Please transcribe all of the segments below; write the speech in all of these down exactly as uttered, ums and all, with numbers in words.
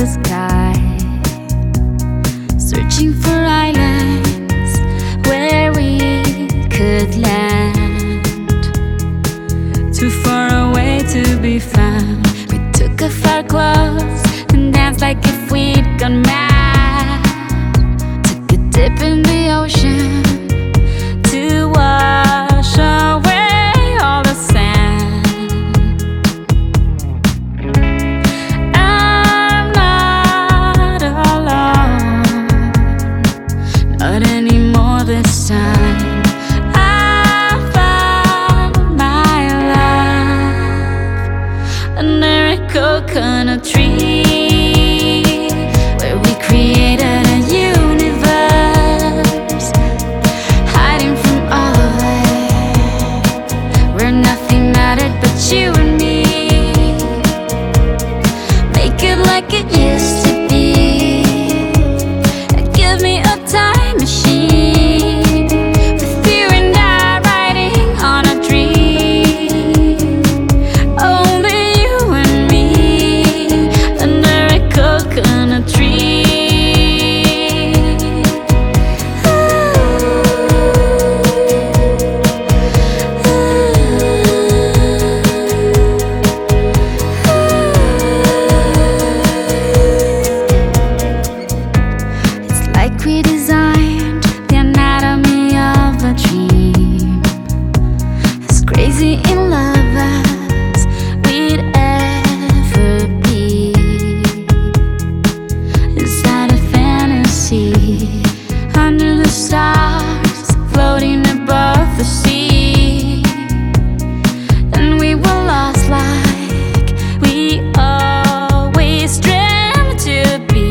the sky, searching for islands where we could land. Too far away to be found. We took off our clothes and danced like if we'd gone mad. Took a dip in the ocean to wash away all the sand. I'm not alone, not anymore this time. I found my love under a coconut tree, where we created a universe, hiding from all of it, where nothing mattered but you and me. Make it like it used to be. Give me a time machine, with you and I riding on a dream. Only you and me under a coconut tree. It's like we designed the anatomy of a dream, as crazy in love as we'd ever be. Inside a fantasy, under the stars, floating above the sea. And we were lost like we always dreamed to be.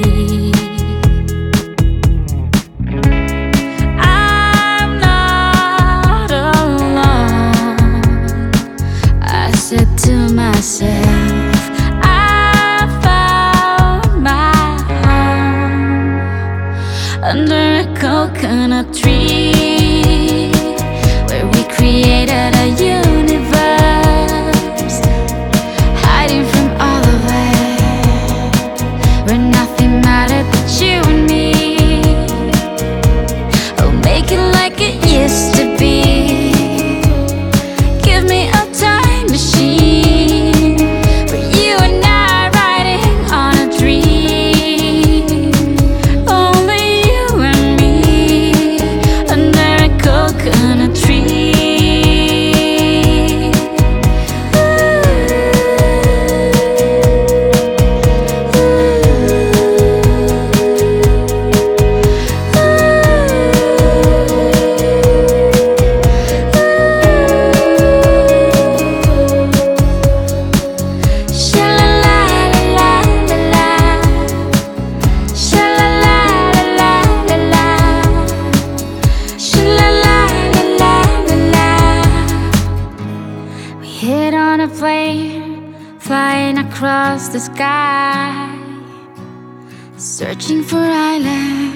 I'm not alone, I said to myself. I found my home under a coconut tree, where we created a universe, hiding from all of it, where nothing mattered but you and me. Oh, make it like it used to be. Give me a time machine, where you and I riding on a dream. Only you and me under a coconut tree. We hit on a plane, flying across the sky, searching for islands